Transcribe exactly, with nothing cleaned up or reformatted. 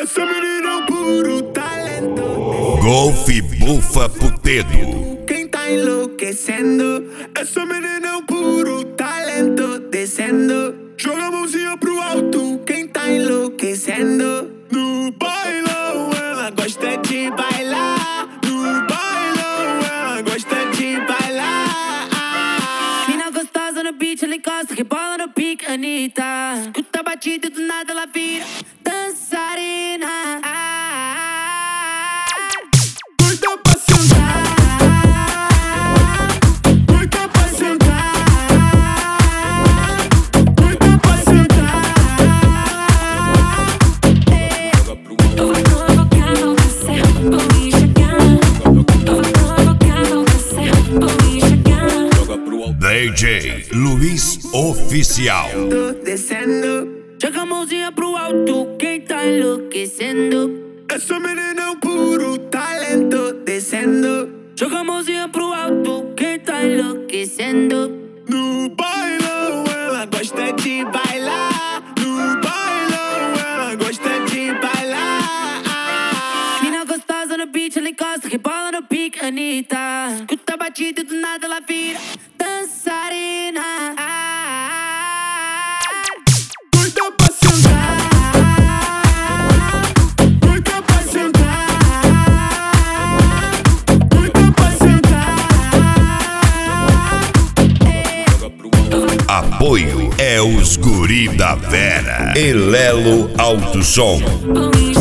Essa menina é um puro talento. Golfe bufa pro dedo. Quem tá enlouquecendo? Essa menina é um puro talento. Descendo, joga a mãozinha pro alto. Quem tá enlouquecendo? No bailão ela gosta de bailar. No bailão ela gosta de bailar. Mina gostosa no beat, ela encosta, rebola no pique, Anitta. Escuta a batida e do nada ela vira dançarina. Doida pra sentar, doida pra sentar, doida pra sentar. Eu vou provocar você, vou me chegar. Eu vou provocar você, vou me chegar. D J Luiz Oficial. Tô descendo, Joga a mãozinha pro alto, quem tá enlouquecendo? essa menina é um puro talento. Descendo, Joga a mãozinha pro alto, quem tá enlouquecendo? no bailão ela gosta de bailar. No bailão ela gosta de bailar. Mina gostosa no beat, ela encosta, rebola no pique, Anitta. Escuta a batida e do nada ela vira dançarina. Doida pra sentar, doida pra sentar, doida pra sentar. Apoio é os guri da Vera. Elelo Alto Som. Vou me